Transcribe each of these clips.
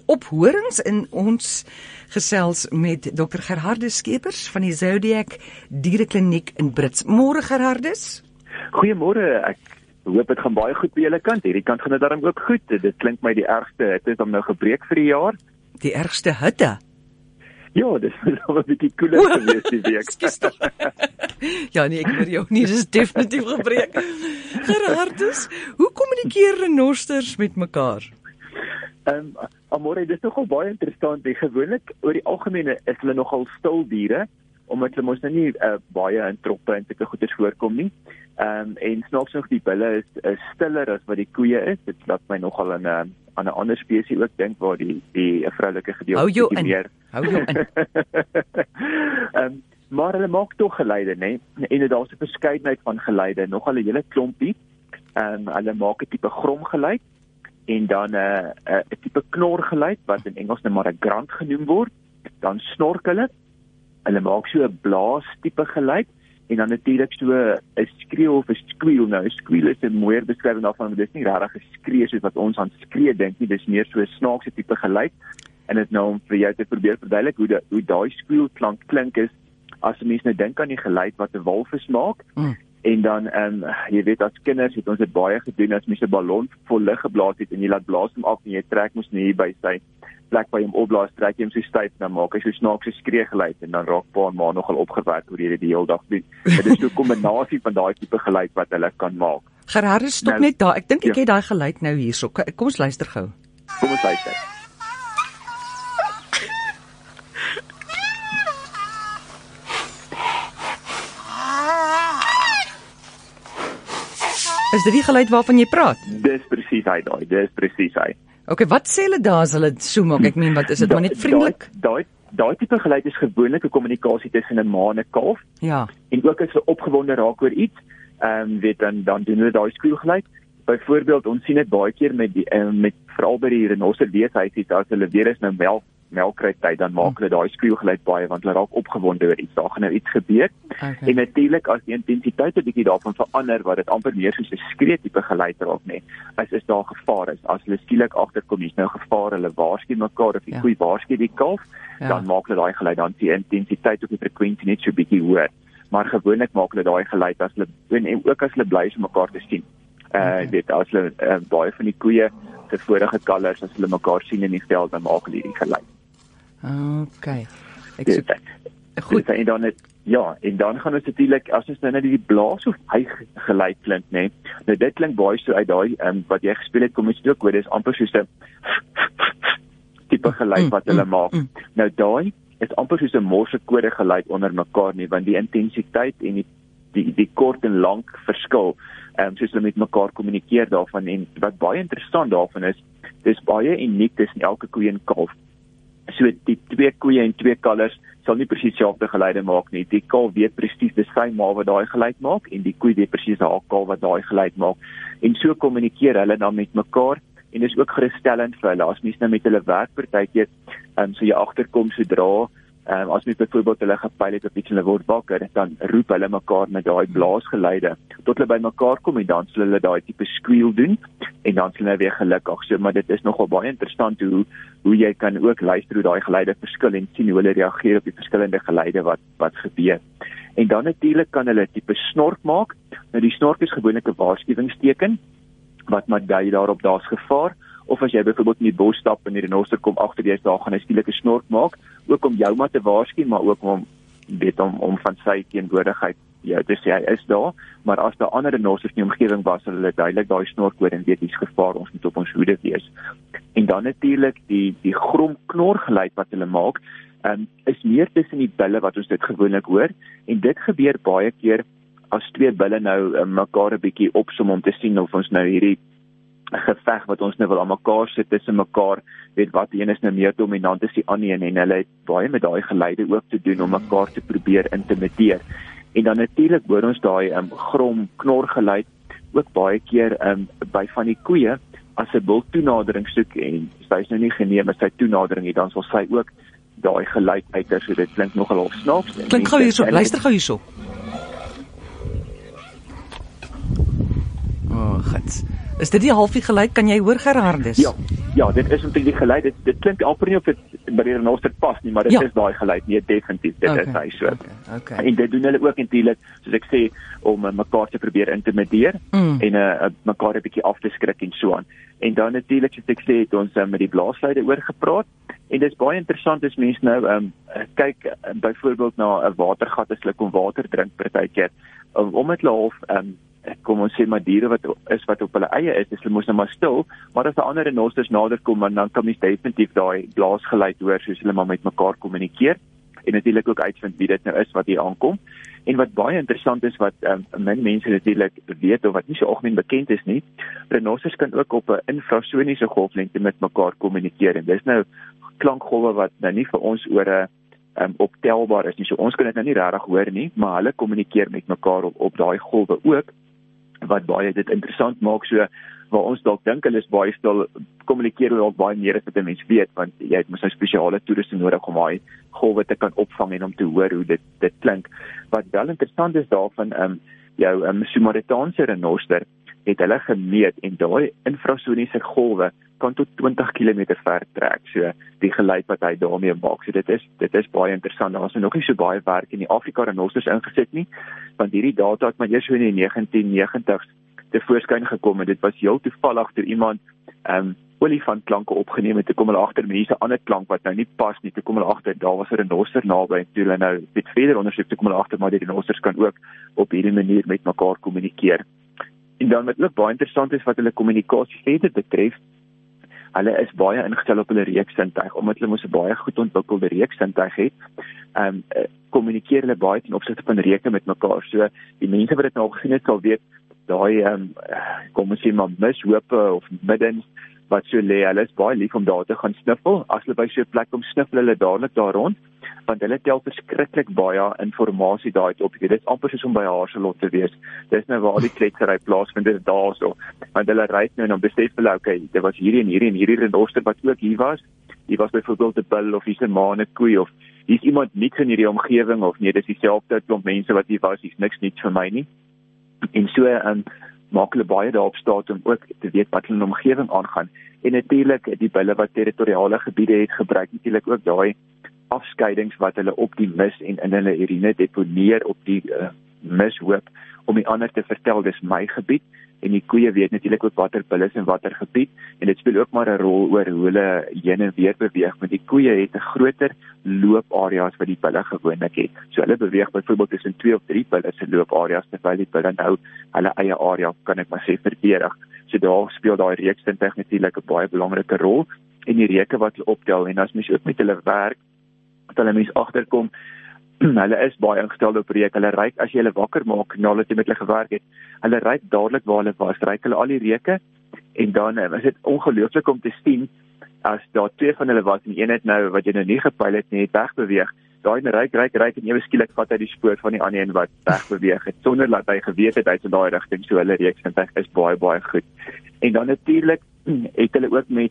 op horings in ons gesels met Dr. Gerhardus Skeepers van die Zodiac Dierekliniek in Brits. Môre Gerhardus. Goeiemôre, ek hoop dit gaan baie goed by julle kant. Hierdie kant gaan dit daarom ook goed. Dit klink my die ergste hitte is om nou gebreek vir die jaar. Die ergste hitte? Ja, dis wel 'n bietjie koeler gewees die week. Ekskuus tog. Ja nee, ek hoor jou nie, dis definitief gebreek. Gerhardus, hoe kommunikeer renosters met mekaar? Amore, dit is nogal baie interessant. Gewoonlik oor die algemeen is hulle nogal stil diere, omdat hulle mos nou nie baie in troppe en sulke goeders voorkom nie. En snaaks nog die bulle is stiller as wat die koeie is. Dit laat my nogal aan 'n ander spesies ook dink waar die vroulike gedeelte meer. Hou jou in. Maar hulle maak tog geluide, né? En daar's 'n verskeidenheid van geluide, nogal 'n hele klompie. Hulle maak 'n tipe gromgeluid en dan 'n tipe knorgeluid wat in Engels nou maar 'n grunt genoem word. Dan snork hulle. Hulle maak so 'n blaas tipe geluid en dan natuurlik so 'n skreeu of 'n squeal. Nou 'n squeal is 'n mooier beskrywing daarvan, want dit is nie regtig 'n skree soos wat ons aan skree dink nie. Dis meer so 'n snaakse tipe geluid. En dit nou om vir jou te probeer verduidelik hoe daai squeal klink is as 'n mens nou dink aan die geluid wat 'n walvis maak. En dan jy weet as kinders het ons dit baie gedoen as mens 'n ballon vol lug geblaas het en jy laat blaas hom af en jy trek mos nie by sy plek by hom opblaas, trek jy hom so styf, dan maak hy so snaakse skreeugeluid en dan raak pa en ma nogal opgewerk oor dit die hele dag doen. Dit is so 'n kombinasie van daai tipe geluid wat hulle kan maak. Gerhardus, stop nou, net daar. Ek dink ek het daai geluid nou hierso. Kom ons luister gou. Kom ons luister. Is dit die geluid waarvan jy praat? Dis presies hy daai, dis presies hy. Okay, wat sê hulle daar as hulle so maak? Ek meen, wat is dit maar net vriendelik? Daai tipe geluid is gewoonlik 'n kommunikasie tussen 'n ma en 'n kalf. Ja. En ook as hulle opgewonde raak oor iets, weet dan doen hulle daai skreeugeluid. Byvoorbeeld, ons sien dit baie keer met veral by die renoster weeshuisies as hulle weer is nou melkkrytyd, dan maak hulle daai skreeugeluid baie want hulle raak opgewonde oor iets. Daar gaan nou iets gebeur. Okay. En natuurlik as die intensiteit 'n bietjie daarvan verander wat dit amper meer soos 'n skree tipe geluid raak, nê. Is daar gevaar is. As hulle skielik agterkom hier's nou gevaar, hulle waarsku mekaar of die koei waarsku die kalf, dan maak hulle daai geluid, dan die intensiteit op die frekwensie net so bietjie hoër. Maar gewoonlik maak hulle daai geluid as hulle en ook as hulle bly is om mekaar te sien. Weet as hulle baie van die koeie se vorige kalvers as hulle mekaar sien in die veld, dan maak hulle hierdie geluid. Okay. Goed. En dan gaan ons natuurlik as ons nou net die blaas of hyg geluid klink, né? Nou dit klink baie so uit daai wat jy gespeel het, kom ons ook hoor, dis amper soos 'n tipe geluid wat hulle maak. Nou daai is amper soos 'n morsekode geluid onder mekaar nie, want die intensiteit en die kort en lank verskil, soos hulle met mekaar kommunikeer daarvan. En wat baie interessant daarvan is, dis baie uniek tussen elke koe en kalf. So die twee koeie en twee kalvers sal nie presies dieselfde geluide maak nie. Die kalf weet presies dis sy ma wat daai geluid maak en die koe weet presies haar kalf wat daai geluid maak. En so kommunikeer hulle dan met mekaar en dis ook gerusstellend vir hulle. As mens nou met hulle werk partykeer, so jy agterkom sodra as mens byvoorbeeld hulle gepyl het op iets en hulle word wakker, dan roep hulle mekaar met daai blaasgeluide tot hulle by mekaar kom en dan sal hulle daai tipe squeal doen en dan sal hulle weer gelukkig. So, maar dit is nogal baie interessant hoe jy kan ook luister hoe daai geluide verskil en sien hoe hulle reageer op die verskillende geluide wat gebeur. En dan natuurlik kan hulle tipe snork maak. Nou die snork is gewoonlik 'n waarskuwingsteken wat maar dui daarop daar's gevaar. Of as jy byvoorbeeld in die bos stap en die renoster kom agter jy, daar gaan hy skielik 'n snork maak, ook om jou maar te waarsku, maar ook om van sy teenwoordigheid jou te sê hy is daar. Maar as daar ander renosters in die omgewing was, sal hulle duidelik daai snork hoor en weet hier's gevaar, ons moet op ons hoede wees. En dan natuurlik die gromknorgeluid wat hulle maak, is meer tussen die bulle wat ons dit gewoonlik hoor, en dit gebeur baie keer as twee bulle nou mekaar 'n bietjie opsom om te sien of ons nou hierdie geveg wat ons nou wil aan mekaar sit tussen mekaar, weet wat een is nou meer dominant as die ander en hulle het baie met daai geluide ook te doen om mekaar te probeer intimideer. En dan natuurlik hoor ons daai grom knorgeluid ook baie keer by van die koeie as 'n bul toenadering soek en sy is nou nie geneem as sy toenadering nie, dan sal sy ook daai geluid uiter, so dit klink nogal half snaaks. Klink gou hierso, luister gou hierso. Is dit die halfie geluid? Kan jy hoor, Gerhardus? Ja, dit is omtrent die geluid. Dit klink amper nie of dit by die renoster pas nie, maar dit is daai geluid. Nee, definitief, dit is hy so. Okay. En dit doen hulle ook eintlik, soos ek sê, om mekaar te probeer intimideer en mekaar 'n bietjie af te skrik en so aan. En dan natuurlik, soos ek sê, het ons met die blaasluide oor gepraat. En dit is baie interessant as mense nou kyk byvoorbeeld na 'n watergat as hulle kom water drink partykeer. Omdat hulle half kom ons sê maar diere wat op hulle eie is hulle mos nou maar stil, maar as 'n ander renosters nader kom, dan kan mens definitief daai blaasgeluid hoor soos hulle maar met mekaar kommunikeer en natuurlik ook uitvind wie dit nou is wat hier aankom. En wat baie interessant is wat min mense natuurlik weet of wat nie so algemeen bekend is nie, renosters kan ook op 'n infrasoniese golflengte met mekaar kommunikeer en dis nou klankgolwe wat nou nie vir ons ore optelbaar is nie. So ons kan dit nou nie regtig hoor nie, maar hulle kommunikeer met mekaar op daai golwe ook, wat baie dit interessant maak. So waar ons dalk dink hulle is baie stil, kommunikeer hulle ook baie meer as wat 'n mens weet, want jy het mos nou spesiale toerusting nodig om daai golwe te kan opvang en om te hoor hoe dit klink. Wat wel interessant is daarvan, jou Sumaritaanse renoster het hulle gemeet en daai infrasoniese golwe kan tot 20 km ver trek. So die geluid wat hy daarmee maak. So dit is baie interessant. Daar is nog nie so baie werk in die Afrika renosters ingesit nie, want hierdie data het maar eers so in die 1990s te voorskyn gekom en dit was heel toevallig toe iemand olifantklanke opgeneem het. Toe kom hulle agter mense ander klank wat nou nie pas nie. Toe kom hulle agter daar was 'n renoster naby en toe hulle nou met verder ondersoek toe kom hulle agter maar die renosters kan ook op hierdie manier met mekaar kommunikeer. En dan wat ook baie interessant is wat hulle kommunikasie verder betref, hulle is baie ingestel op hulle reuksintuig, omdat hulle mos 'n baie goed ontwikkelde reuksintuig het. Kommunikeer hulle baie ten opsigte van reuke met mekaar. So die mense wat dit nou gesien het sal weet, daai kom ons sê maar mishope of middens wat so lê, hulle is baie lief om daar te gaan sniffel. As hulle by so 'n plek kom, sniffel hulle dadelik daar rond, want hulle tel verskriklik baie inligting daai op. Dit is amper soos om by Haarselot te wees. Dis nou waar al die kletsery plaasvind, dit is daarso. Want hulle ry nou en dan besef hulle, okay, dit was hierdie en hierdie renoster wat ook hier was. Hier was byvoorbeeld 'n bil of hier's 'n maan, 'n koei of hier's iemand niks in hierdie omgewing of nee, dis dieselfde klomp mense wat hier was, hier's niks vir my nie. En so maak hulle baie daarop staat om ook te weet wat hulle omgewing aangaan. En natuurlik die bulle wat territoriale gebiede het, gebruik natuurlik ook daai afskeidings wat hulle op die mis en in hulle urine deponeer op die mishoop om die ander te vertel dis my gebied. En die koeie weet natuurlik ook watter bil is en watter gebied en dit speel ook maar 'n rol oor hoe hulle heen en weer beweeg, want die koeie het 'n groter loopareas wat die bulle gewoonlik het. So hulle beweeg byvoorbeeld tussen 2 of 3 bulle se loopareas terwyl die bulle nou hulle eie area, kan ek maar sê, verdedig. So daar speel daai reuksintuig natuurlik 'n baie belangrike rol en die reuke wat hulle optel en as mens ook met hulle werk, dat hulle mens agterkom hulle is baie ingestel op reuk. Hulle ruik as jy hulle wakker maak nadat jy met hulle gewerk het. Hulle ruik dadelik waar hulle was. Ruik hulle al die reuke en dan is dit ongelooflik om te sien as daar 2 van hulle was en een het nou wat jy nou nie gepyl het nie, het wegbeweeg. Daai ruik en ewe skielik vat hy die spoor van die ander een wat wegbeweeg het sonder dat hy geweet het hy's in daai rigting. So hulle reuksintuig is baie goed. En dan natuurlik het hulle ook met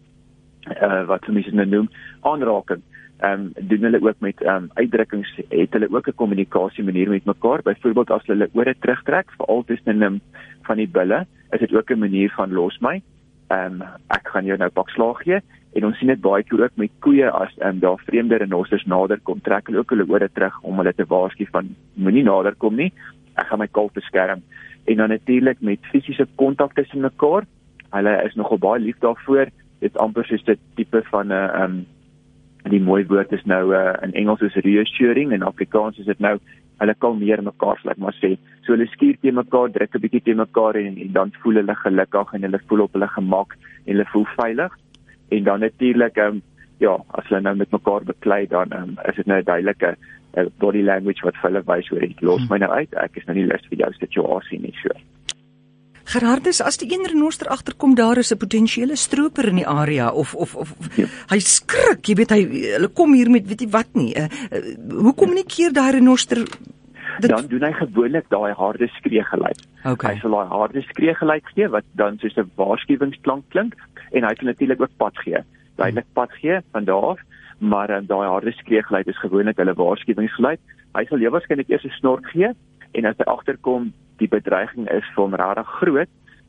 wat mense nou noem aanraking. Doen hulle ook met uitdrukkings, het hulle ook 'n kommunikasie manier met mekaar. Byvoorbeeld as hulle ore terugtrek, veral tussen van die bulle, is dit ook 'n manier van los my. Ek gaan jou nou pak slaag gee. En ons sien dit baie keer ook met koeie as daar vreemde renosters nader kom, trek hulle ook hulle ore terug om hulle te waarsku van moenie nader kom nie. Ek gaan my kalf beskerm. En dan natuurlik met fisiese kontak tussen mekaar. Hulle is nogal baie lief daarvoor. Dit amper soos dit tipe van die mooi woord is nou in Engels is reassuring en Afrikaans is dit nou hulle kalmeer mekaar, laat maar sê. So hulle skuur teen mekaar, druk 'n bietjie teen mekaar en dan voel hulle gelukkig en hulle voel op hulle gemak en hulle voel veilig. En dan natuurlik as hulle nou met mekaar beklei dan is dit nou 'n duidelike body language wat vir hulle wys hoe dit los my nou uit. Ek is nou nie lus vir jou situasie nie, so. Gerhardus, as die een renoster agterkom daar is 'n potensiële stroper in die area of hy skrik, jy weet hulle kom hier met weet jy wat nie. Hoe kommunikeer daai renoster? Dan doen hy gewoonlik daai harde skreeugeluid. Okay. Hy sal daai harde skreeugeluid gee wat dan soos 'n waarskuwingsklank klink en hy kan natuurlik ook pad gee. Duidelik pad gee van daar af, maar daai harde skreeugeluid is gewoonlik hulle waarskuwingsgeluid. Hy sal heel waarskynlik eers 'n snork gee en as hy agterkom die bedreiging is vir hom regtig groot,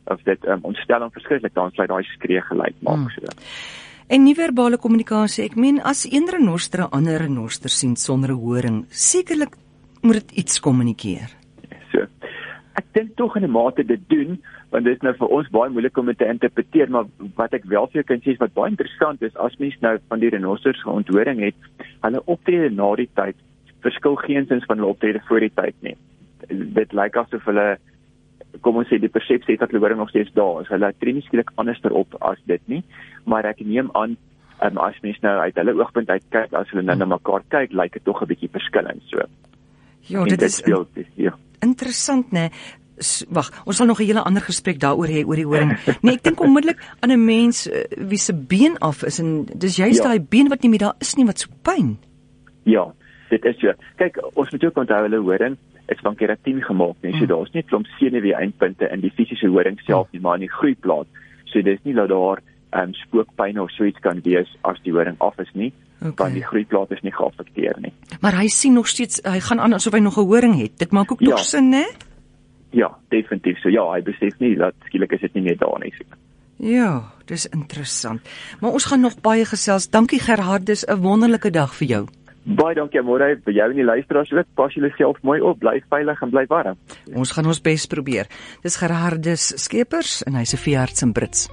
of dit ontstel hom verskriklik, dan sal hy daai skree geluid maak so. En nie-verbale kommunikasie, ek meen as een renoster 'n ander renoster sien sonder 'n horing, sekerlik moet dit iets kommunikeer. So. Ek dink tog in 'n mate dit doen, want dit is nou vir ons baie moeilik om dit te interpreteer, maar wat ek wel vir jou kan sê is wat baie interessant is, as mens nou van die renosters geonthoring het, hulle optrede na die tyd verskil geensins van hulle optrede voor die tyd nie. Dit lyk asof hulle, kom ons sê, die persepsie dat hulle horing nog steeds daar is. Hulle tree nie skielik anders op as dit nie, maar ek neem aan, as mens nou uit hulle oogpunt uit kyk, as hulle nou na mekaar kyk, lyk dit tog 'n bietjie verskillend so. Ja, dit is interessant, né? Wag, ons sal nog 'n hele ander gesprek daaroor hê oor die horing. Nee, ek dink onmiddellik aan 'n mens wie se been af is en dis juist daai been wat nie meer daar is nie wat so pyn. Ja, dit is so. Kyk, ons moet ook onthou hulle horing is van keratin gemaak, nee, so daar's nie klomp senuwee-eindpunte in die fisiese horing self nie, maar in die groeiplaat. So dis nie dat daar spookpyn of so iets kan wees as die horing af is nie, want die groeiplaat is nie geaffekteer nie. Maar hy sien nog steeds, hy gaan aan asof hy nog 'n horing het. Dit maak ook tog sin, né? Ja, definitief. So ja, hy besef nie dat skielik is dit nie meer daar nie. Ja, dis interessant. Maar ons gaan nog baie gesels. Dankie Gerhardus, 'n wonderlike dag vir jou. Baie dankie môre vir jou en die luisteraars ook. Pas julle self mooi op, bly veilig en bly warm. Ons gaan ons bes probeer. Dis Gerhardus Skeepers en hy's 'n veearts in Brits.